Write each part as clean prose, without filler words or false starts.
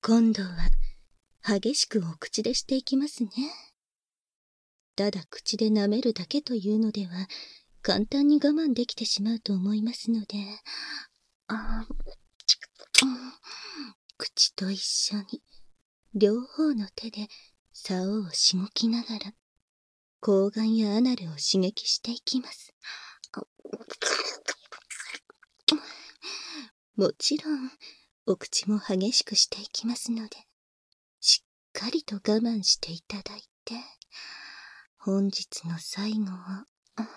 今度は激しくお口でしていきますね。ただ口で舐めるだけというのでは簡単に我慢できてしまうと思いますので、口と一緒に両方の手で竿をしごきながら睾丸やアナルを刺激していきます。もちろんお口も激しくしていきますので、しっかりと我慢していただいて、本日の最後は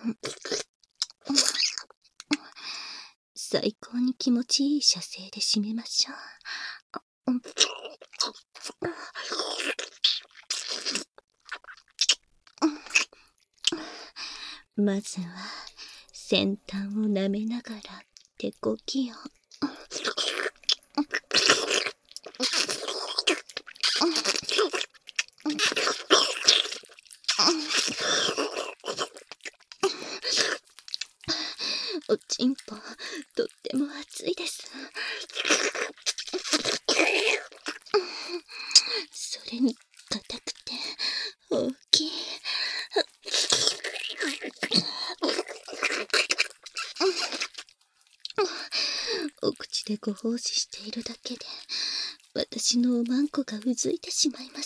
最高に気持ちいい射精で締めましょう。まずは先端を舐めながら手こぎを。おちんぽとっても熱いです。それに硬くて大きい。お口でご奉仕しているだけで私のおまんこがうずいてしまいます。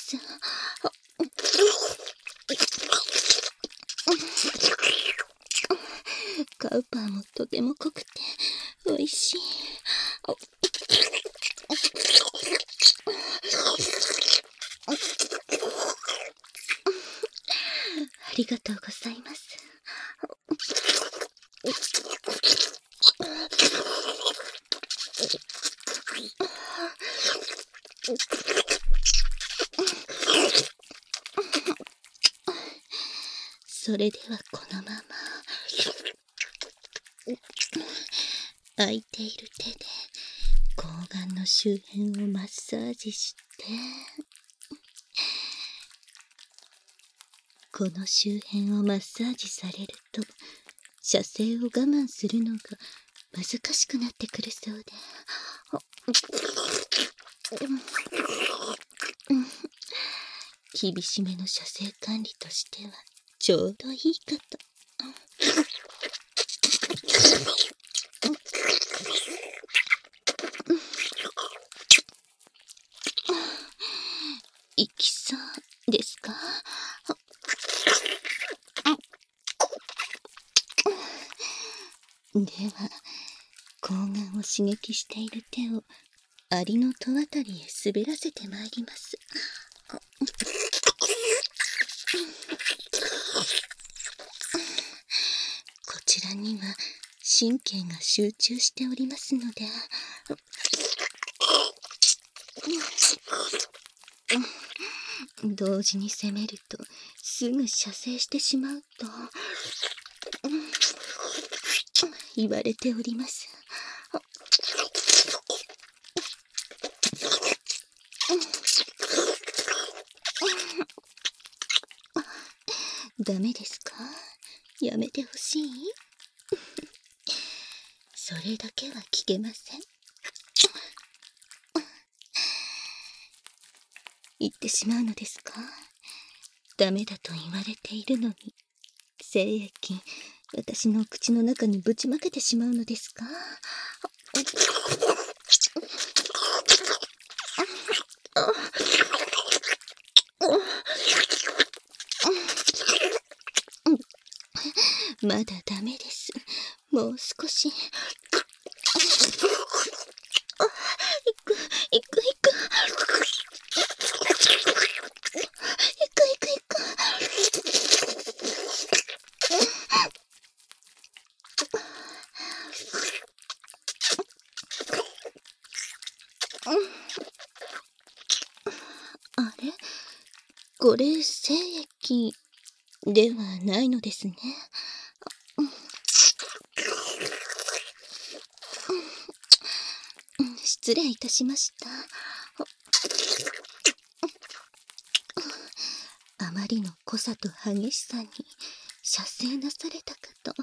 カウパーもとても濃くておいしい。ありがとうございます。それではこのまま空いている手で睾丸の周辺をマッサージして、この周辺をマッサージされると射精を我慢するのが難しくなってくるそうで、厳しめの射精管理としてはちょうどいいかと。いきそうですか？では睾丸を刺激している手をアリの戸あたりへ滑らせてまいります。こちらには神経が集中しておりますので、同時に攻めるとすぐ射精してしまうと言われております。ダメですか？やめてほしい？それだけは聞けません。言ってしまうのですか？ダメだと言われているのに精液私の口の中にぶちまけてしまうのですか？まだダメです。もう少し。いく。あれ？これ精液ではないのですね。失礼いたしました。あまりの濃さと激しさに射精なされたかと。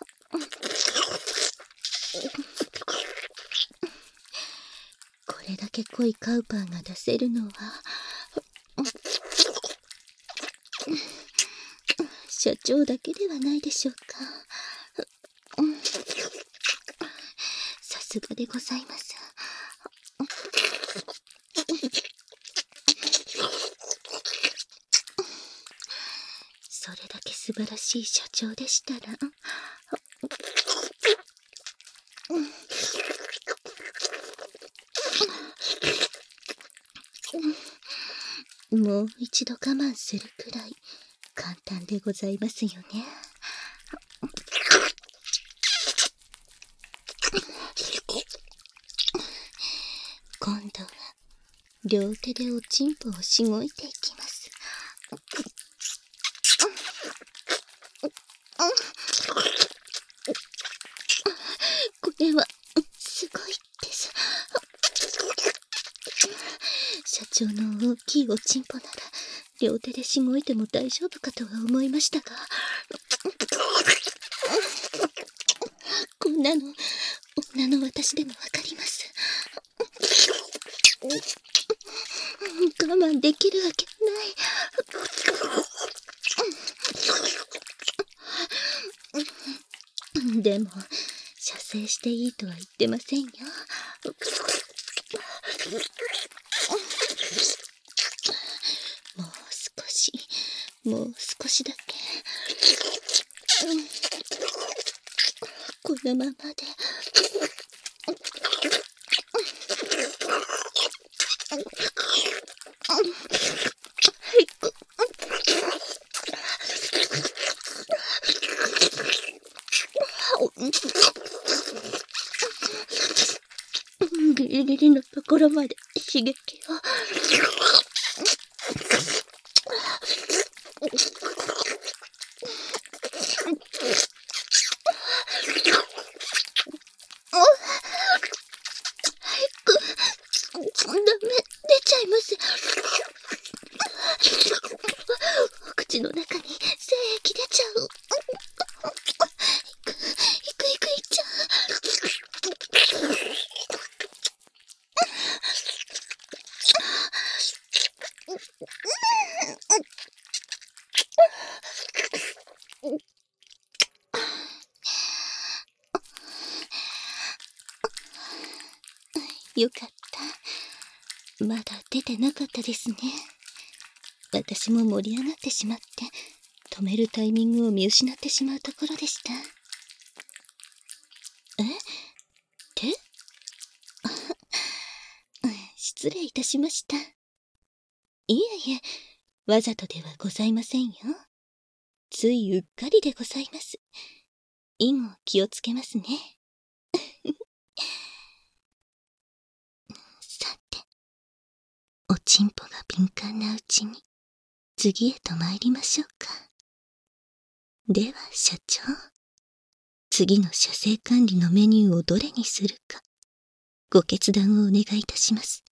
これだけ濃いカウパーが出せるのは、社長だけではないでしょうか。さすがでございます。それだけ素晴らしい社長でしたら、もう一度我慢するくらい簡単でございますよね。今度は両手でおちんぽをしごいていきます。これはすごいです。社長の大きいおちんぽなら両手でしごいても大丈夫かとは思いましたが、こんなの女の私でもわかります。我慢できるわけない。でも射精していいとは言ってませんよ。もう少しだけ。このままで。ギリギリのところまで刺激を。ダメ、出ちゃいます。お口の中に精液出ちゃう。いっちゃう。よかった。まだ出てなかったですね。私も盛り上がってしまって、止めるタイミングを見失ってしまうところでした。手失礼いたしました。いえいえ、わざとではございませんよ。ついうっかりでございます。以後気をつけますね。さて、おちんぽが敏感なうちに次へと参りましょうか。では社長、次の射精管理のメニューをどれにするかご決断をお願いいたします。